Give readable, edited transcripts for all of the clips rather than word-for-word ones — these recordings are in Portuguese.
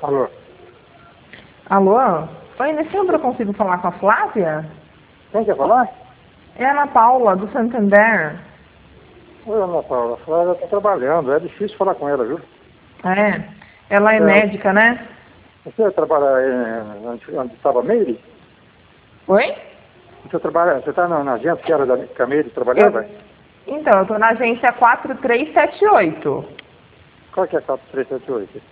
Alô? Alô? Oi, nesse número eu consigo falar com a Flávia? Quem quer falar? É a Ana Paula, do Santander. Oi, Ana Paula. A Flávia está trabalhando. É difícil falar com ela, viu? É, ela é médica, né? Você trabalha onde estava a Meire? Oi? Você está na agência que era que a Meire trabalhava? Então, eu tô na agência 4378. Qual que é a 4378?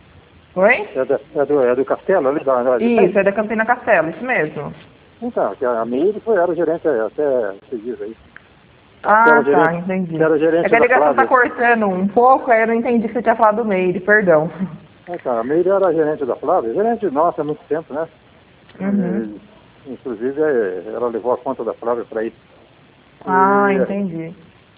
Oi? É do Castelo, ali da de Isso, frente? é da Campina Castelo, isso mesmo. Então, que a Meire era gerente até esses dias aí. Que Ah, era tá, gerente, entendi. que era É gerente que a da ligação tá Flávia. cortando um pouco, aí eu não entendi que você tinha falado do Meire, perdão. Então, a Meire era gerente da Flávia. Gerente nossa há muito tempo, né? Uhum. Inclusive, ela levou a conta da Flávia para aí. Ah, E entendi.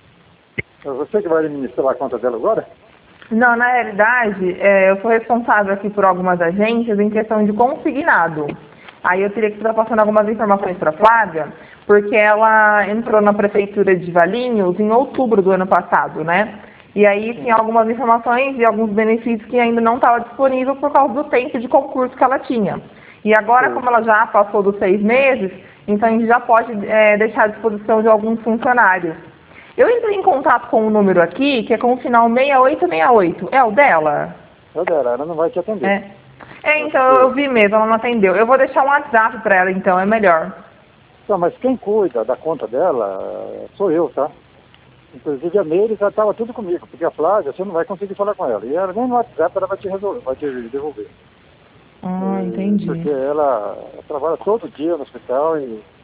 é você que vai administrar a conta dela agora? Não, na realidade, eu sou responsável aqui por algumas agências em questão de consignado. Aí eu teria que estar passando algumas informações para a Flávia, porque ela entrou na prefeitura de Valinhos em outubro do ano passado, né? E aí tinha algumas informações e alguns benefícios que ainda não estavam disponíveis por causa do tempo de concurso que ela tinha. E agora, Sei. como ela já passou dos 6 meses, então a gente já pode deixar à disposição de alguns funcionários. Eu entrei em contato com um número aqui, que é com o final 6868. É o dela? É dela, ela não vai te atender. É. É, É então porque... eu vi mesmo, ela não atendeu. Eu vou deixar um WhatsApp para ela, então, é melhor. Não, mas quem cuida da conta dela sou eu, tá? Inclusive a Meire já estava tudo comigo, porque a Flávia você não vai conseguir falar com ela. E ela nem no WhatsApp ela vai te resolver, vai te devolver. Ah, entendi. Porque ela trabalha todo dia no hospital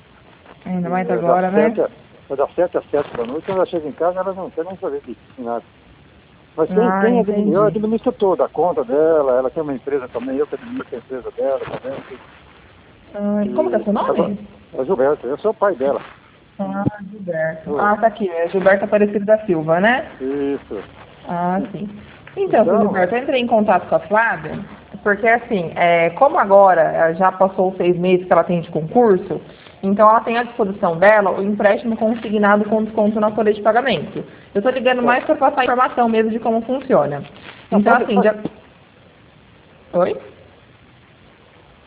Ainda mais e das agora, né? 7 das 7 às 7 da noite, quando ela chega em casa, ela não quer nem saber de nada. Mas Ah, eu entendi. administro toda a conta dela, ela tem uma empresa também, eu que administro a empresa dela também. Ah, como que é E seu agora, nome? é Gilberto, eu sou o pai dela. Ah, Gilberto. Oi. Ah, tá aqui, é Gilberto Aparecido da Silva, né? Isso. Ah, sim. Então, seu Então, Gilberto, eu entrei em contato com a Flávia, porque assim, como agora já passou os 6 meses que ela tem de concurso, então ela tem à disposição dela o empréstimo consignado com desconto na folha de pagamento. Eu estou ligando tá. mais para passar informação mesmo de como funciona. Não, Então, assim, já... Oi?